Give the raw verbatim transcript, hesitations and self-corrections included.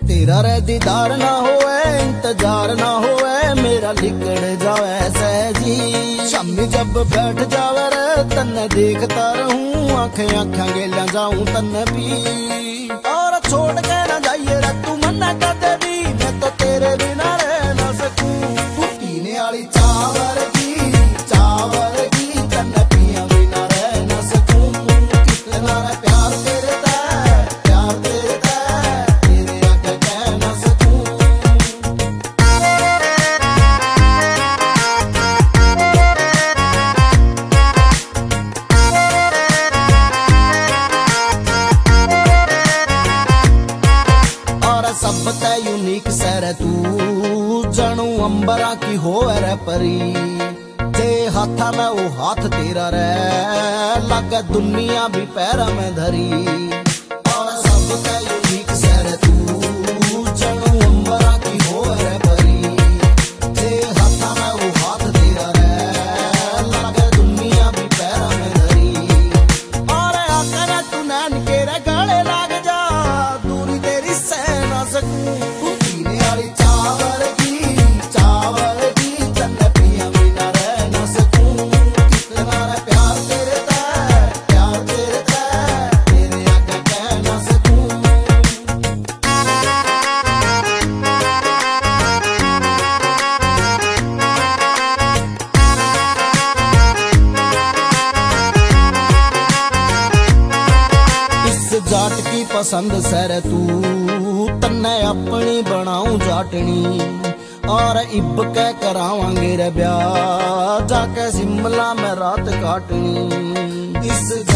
तेरा रे दीदार ना होए, इंतजार ना होए, मेरा लिकड़ जावे सहजी। शामी जब बैठ जावे रे तन्ने देखता रहूं, आंखें आंखें गेला जाऊं तन्ने पी। और छोड़ के ना जाइए रे तू मन्ना कदे भी, मैं तो तेरे बिना रह ना सकूं। तू पीने वाली चावर की, चावर की, तन्ने पिया बिना रह ना सकूं। कितना रे प्यार तेरे दा, प्यार तेरे दा, तेरे आगे कह ना सकूं। सब ते यूनिक सर तू, जनू अंबरा की हो रे परी। ते हाथा में वो हाथ तेरा रे, लगे दुनिया भी पैरा में धरी। और सब ते यूनिक सर तू, जनू अंबरा की हो रे परी। ते हाथा में वो हाथ तेरा रे, लगे दुनिया भी पैरा में धरी। और आकर तू नैन के रे गले लग जा, दूरी तेरी सह ना सकूं। तू पीने वाली चावल की, चावल की, तन्ने पिया बिना रह ना सकूं। कितना रे प्यार तेरे दा, प्यार तेरे दा, तेरे आगे कह ना सकूं। इस जाट की पसंद सर तू, तन्ने अपनी बनाऊं जाटनी। और इब के करावांगे रे ब्याह, जाके शिमला में रात काटनी। इस